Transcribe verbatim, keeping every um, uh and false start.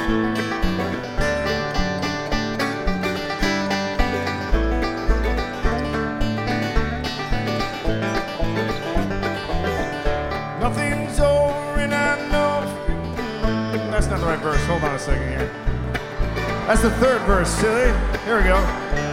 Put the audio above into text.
Nothing's over and I know. That's not the right verse. Hold on a second here. That's the third verse, silly. Here we go.